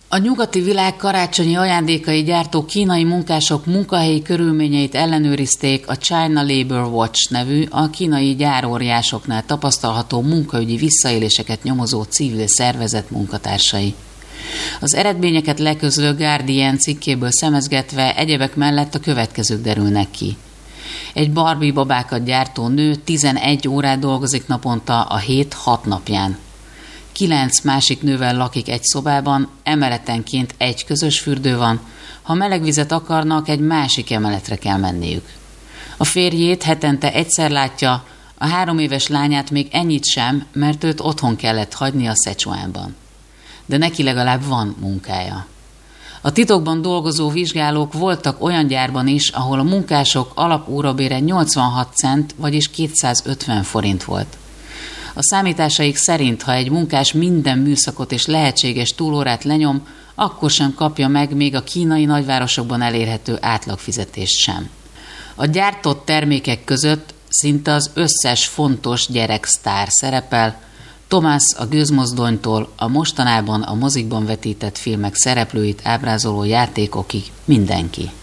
A nyugati világ karácsonyi ajándékai gyártó kínai munkások munkahelyi körülményeit ellenőrizték a China Labor Watch nevű, a kínai gyáróriásoknál tapasztalható munkaügyi visszaéléseket nyomozó civil szervezet munkatársai. Az eredményeket leközlő Guardian cikkéből szemezgetve egyebek mellett a következők derülnek ki. Egy Barbie babákat gyártó nő 11 órát dolgozik naponta a hét 6 napján. 9 másik nővel lakik egy szobában, emeletenként egy közös fürdő van, ha meleg vizet akarnak, egy másik emeletre kell menniük. A férjét hetente egyszer látja, a 3 éves lányát még ennyit sem, mert őt otthon kellett hagyni a Szecsuánban. De neki legalább van munkája. A titokban dolgozó vizsgálók voltak olyan gyárban is, ahol a munkások alapórabére 86 cent, vagyis 250 forint volt. A számításaik szerint, ha egy munkás minden műszakot és lehetséges túlórát lenyom, akkor sem kapja meg még a kínai nagyvárosokban elérhető átlagfizetést sem. A gyártott termékek között szinte az összes fontos gyereksztár szerepel, Thomas a Gőzmozdonytól a mostanában a mozikban vetített filmek szereplőit ábrázoló játékokig mindenki.